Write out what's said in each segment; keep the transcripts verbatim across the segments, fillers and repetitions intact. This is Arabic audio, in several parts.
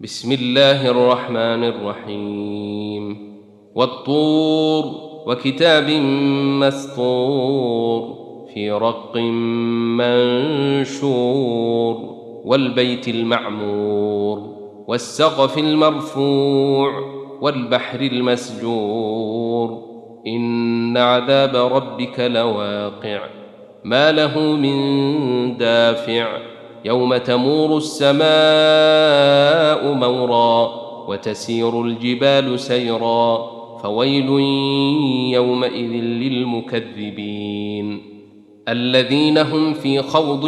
بسم الله الرحمن الرحيم والطور وكتاب مسطور في رق منشور والبيت المعمور والسقف المرفوع والبحر المسجور إن عذاب ربك لواقع ما له من دافع يوم تمور السماء مورا وتسير الجبال سيرا فويل يومئذ للمكذبين الذين هم في خوض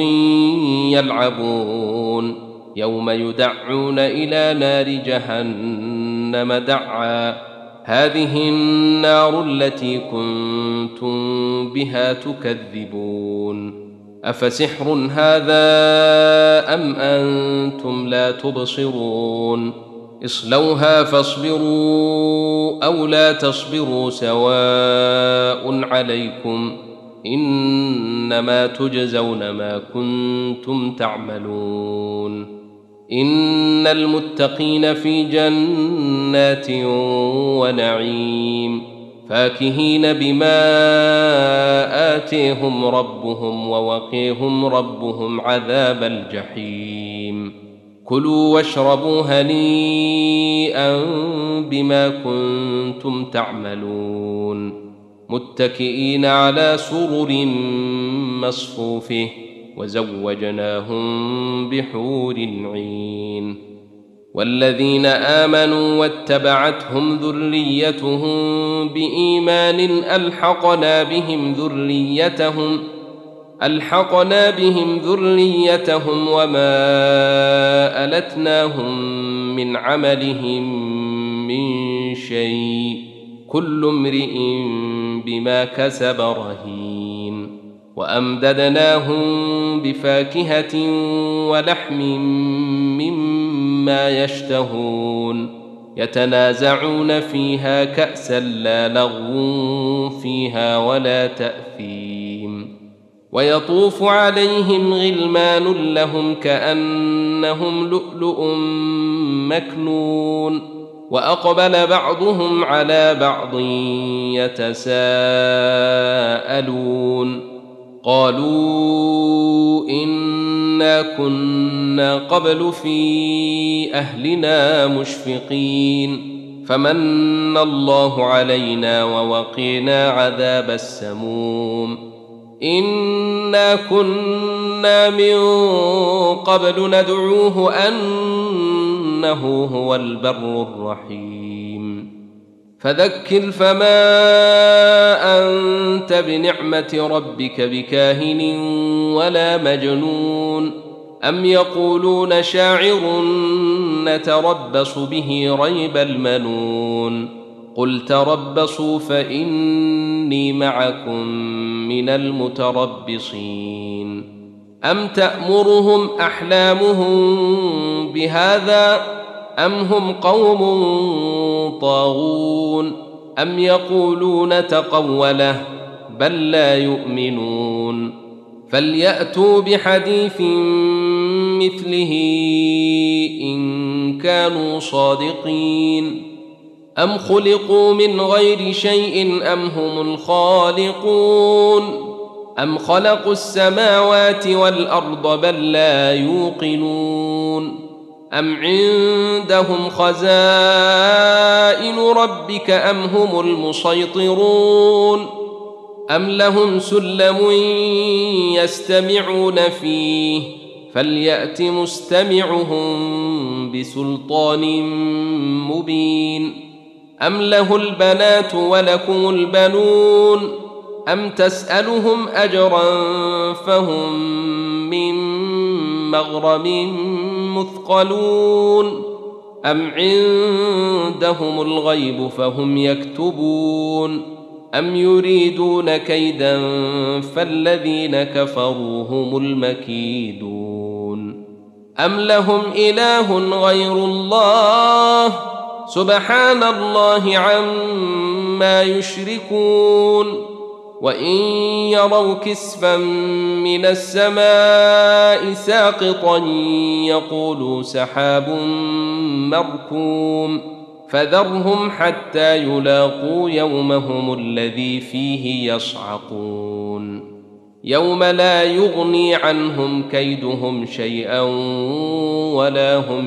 يلعبون يوم يدعون إلى نار جهنم دعا هذه النار التي كنتم بها تكذبون أفسحر هذا أم أنتم لا تبصرون اصلوها فاصبروا أو لا تصبروا سواء عليكم إنما تجزون ما كنتم تعملون إن المتقين في جنات ونعيم فاكهين بما آتيهم ربهم ووقيهم ربهم عذاب الجحيم كلوا واشربوا هنيئا بما كنتم تعملون متكئين على سرر مصفوفه وزوجناهم بحور عين والذين آمنوا واتبعتهم ذريتهم بإيمان ألحقنا بهم ذريتهم ألحقنا بهم ذريتهم وما ألتناهم من عملهم من شيء كل امرئ بما كسب رهين وأمددناهم بفاكهة ولحم مما يشتهون يتنازعون فيها كأسا لا لغو فيها ولا تأثيم ويطوف عليهم غلمان لهم كأنهم لؤلؤ مكنون وأقبل بعضهم على بعض يتساءلون قالوا إنا كنا قبل في أهلنا مشفقين فمن الله علينا ووقينا عذاب السموم إنا كنا من قبل ندعوه أنه هو البر الرحيم فذكر فما أنت بنعمة ربك بكاهن ولا مجنون أم يقولون شاعر نتربص به ريب المنون قل تربصوا فإني معكم من المتربصين أم تأمرهم أحلامهم بهذا أم هم قوم طاغون أم يقولون تقوله بل لا يؤمنون فليأتوا بحديث مثله إن كانوا صادقين أم خلقوا من غير شيء أم هم الخالقون أم خلقوا السماوات والأرض بل لا يوقنون أم عندهم خزائن ربك أم هم المسيطرون أم لهم سلم يستمعون فيه فليأت مستمعهم بسلطان مبين أم له البنات ولكم البنون أم تسألهم أجرا فهم من مغرم مثقلون أم عندهم الغيب فهم يكتبون أم يريدون كيدا فالذين كفروا هم المكيدون أم لهم إله غير الله سبحان الله عما يشركون وإن يروا كسفا من السماء ساقطا يقولوا سحاب مركوم فذرهم حتى يلاقوا يومهم الذي فيه يصعقون يوم لا يغني عنهم كيدهم شيئا ولا هم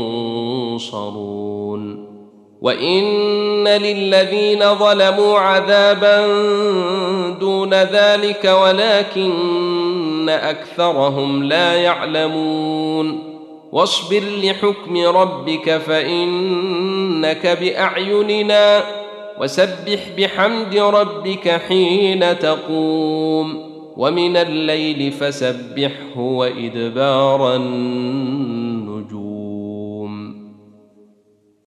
ينصرون وإن للذين ظلموا عذابا دون ذلك ولكن أكثرهم لا يعلمون واصبر لحكم ربك فإنك بأعيننا وسبح بحمد ربك حين تقوم ومن الليل فسبحه وإدبار النجوم